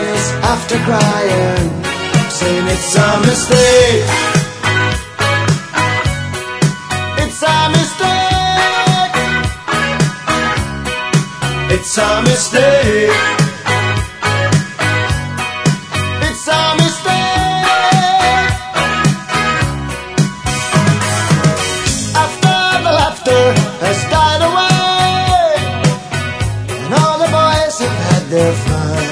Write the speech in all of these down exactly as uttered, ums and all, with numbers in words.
boys after crying, saying it's a mistake. It's a mistake. It's a mistake. It's a mistake. After the laughter has died away and all the boys have had their fun,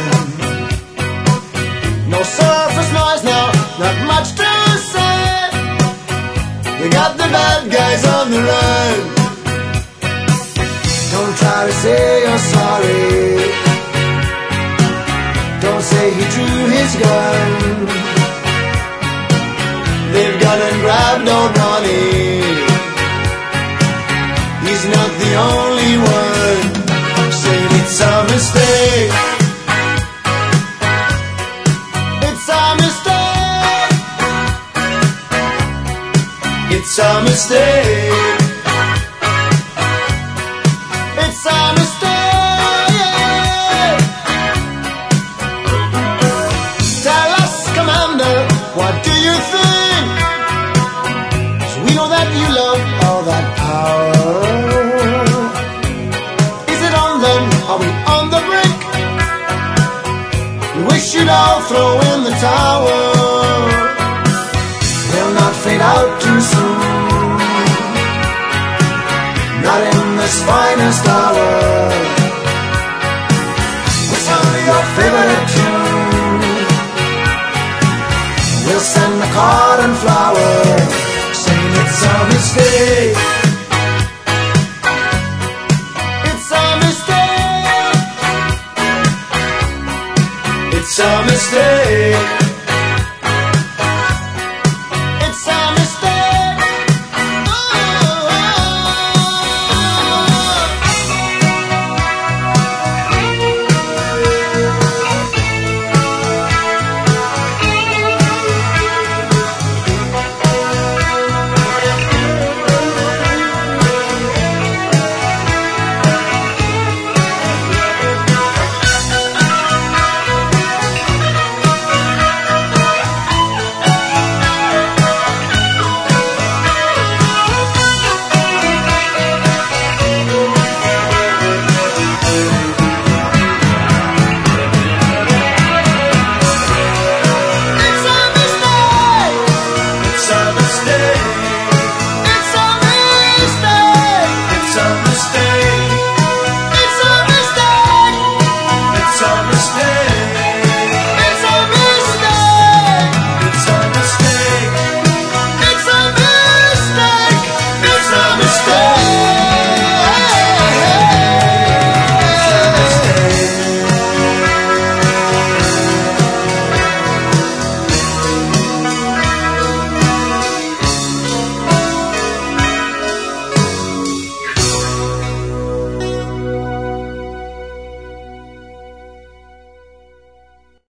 no surface noise now, not much to say. We got the bad guys on the run. Don't try to say you're sorry. Don't say he drew his gun. They've gone and grabbed old Ronnie. He's not the only one saying it's a mistake. It's a mistake. It's a mistake. It's a mistake. Tell us, Commander, what do you think? So we know that you love all that power. Is it on them? Are we on the brink? We wish you'd all throw in the towel. We'll not fade out too soon, not in this finest hour. Whistle your favorite tune. We'll send a card and flower, saying it's a mistake. It's a mistake. It's a mistake.